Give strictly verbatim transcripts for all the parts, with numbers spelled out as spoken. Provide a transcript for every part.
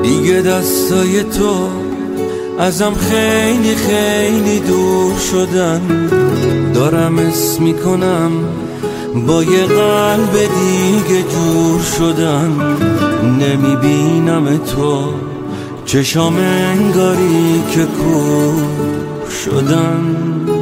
دیگه دستای تو ازم خیلی خیلی دور شدن. دارم اسم میکنم با یه قلب دیگه جور شدن. نمیبینم تو چشام انگاری که کور شدن.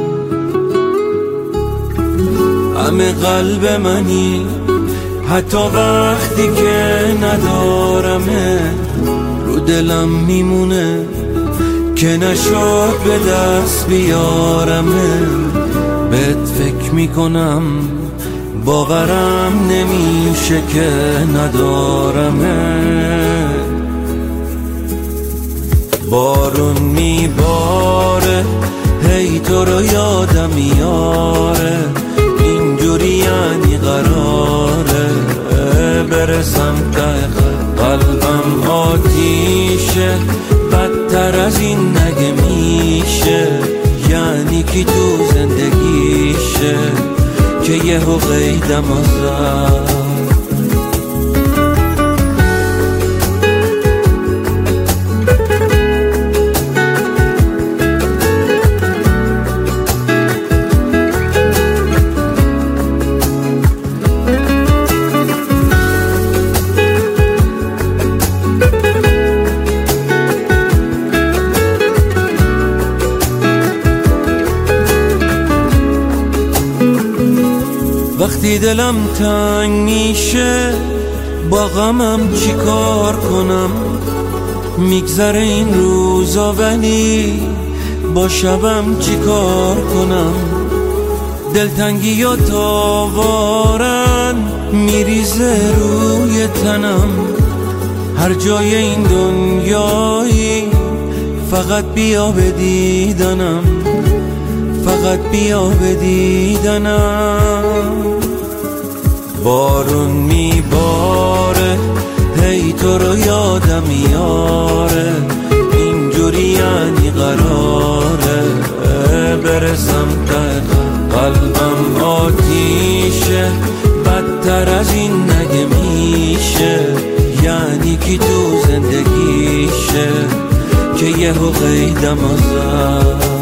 همه قلب منی حتی وقتی که ندارمه، رو دلم میمونه که نشد به دست بیارمه. بهت فکر میکنم باورم نمیشه که ندارمه. بارون میباره هی تو رو یادم میاره، اینجوری یعنی قراره برسم ته قلبم آتیشه، بدتر از این نگه میشه. یعنی کی تو زندگیشه که یه هو قیدم آزد. وقتی دلم تنگ میشه با غمم چی کار کنم؟ میگذره این روزا ولی با شبم چی کار کنم؟ دلتنگی یا تاوارن میریزه روی تنم. هر جای این دنیایی فقط بیا به دیدنم، فقط بیا به دیدنم. بارون میباره هی تو رو یادم میاره، اینجوری یعنی قراره برسم ته قلبم آتیشه، بدتر از این نگه میشه. یعنی کی تو زندگیشه که یه هو قیدم آزد.